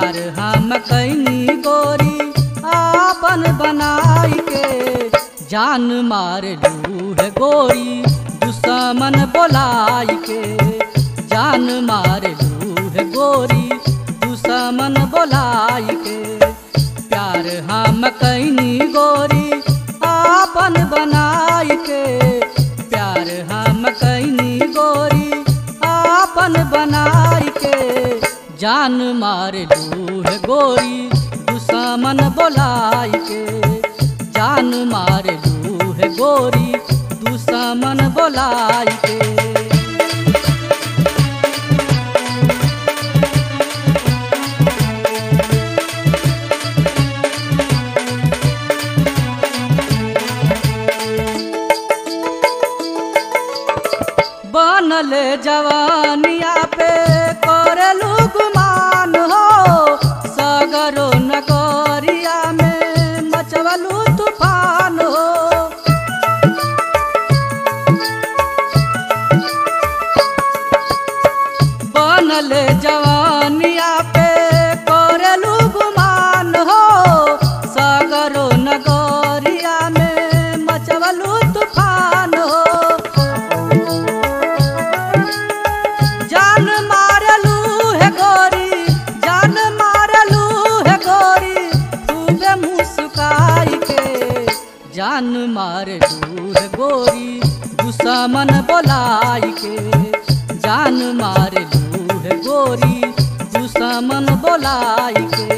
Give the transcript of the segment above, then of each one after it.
प्यार हम कैनी गोरी आपन बनाई के जान मार लू है गोरी दुश्मन बोलाई के जान मार लू है गोरी दुश्मन बोलाई के प्यार हम कैनी गोरी आपन बनाई के प्यार हम कैनी गोरी आपन बनाई के जान मार लू है गोरी दुश्मन बोलाई के जान मार लू है गोरी दुश्मन बोलाई के बनल जवानिया पे करलू गुमान हो सगरो नगरिया में मचवलू तूफान हो बनल जवानिया पे करलू गुमान हो सगरो नगरिया में मचवलू तूफान हो जान मारलू है गोरी जान मारलू है गोरी खूबे मुस्काई के जान मारलू है गोरी दुश्मन बोलाई के जान मारलू है गोरी दुश्मन बोलाई के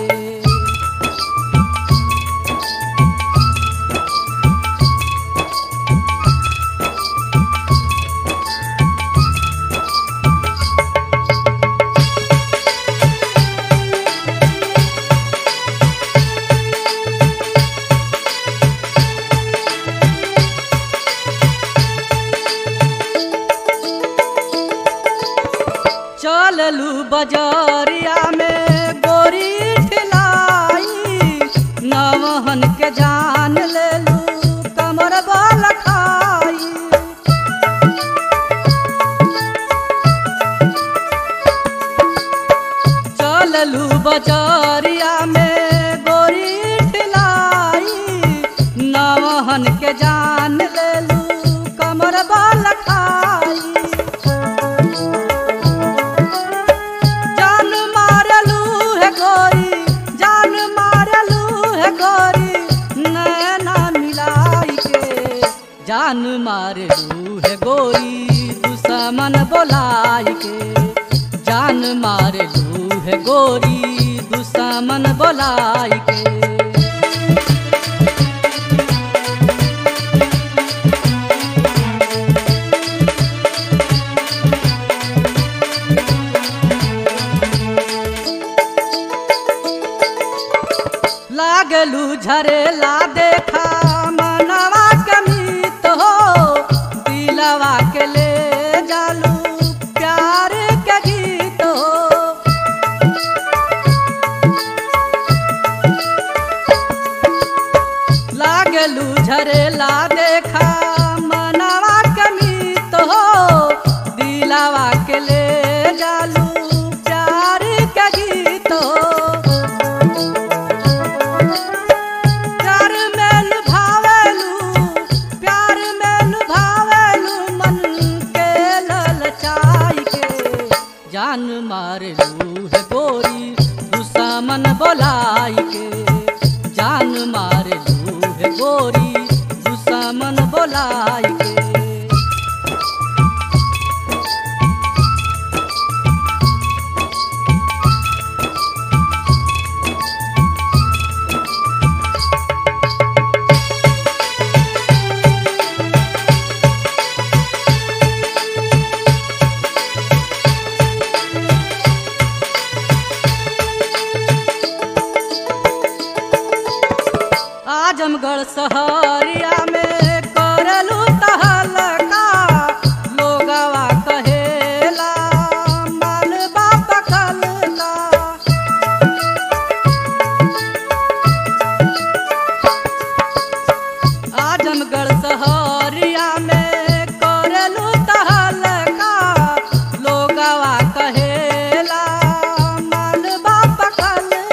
चललू बजरिया में गोरी ठिलाई नवहन के जान लेलू कमर बल खाई चललू बजरिया में गोरी ठिलाई नवहन के जान लेलू कमर बल खाई जान मारलू है गोरी दुश्मन बोलाई के जान मारलू है गोरी दुश्मन बोलाई के लागलू झरेला देखा मनवा के मीत हो दिलवा के ले जालू प्यार के गीत हो लागलू झरेला देखा मनवा के मीत हो दिलवा के ले जालू प्यार के गीत हो जान मारलू है गोरी दुश्मन बोलाई के जान मारलू है गोरी दुश्मन बोलाई के आजमगढ़ शहरिया में करलू तहलका लोगवा कहेला मालवा पकलका आजमगढ़ शहरिया में करलू तहलका लोगवा कहेला मालवा पकलका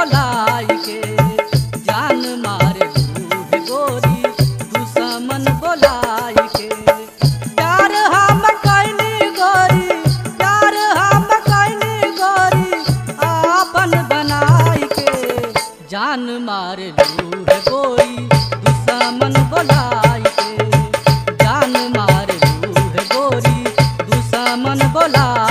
बोलाई के जान मारे लूहे गोरी दुश्मन बोलाई के प्यार हम कैनी गोरी प्यार हम कैनी गोरी आपन बनाई के जान मारे लूहे गोरी दुश्मन बोलाई के जान मारे लूहे गोरी दुश्मन बोलाई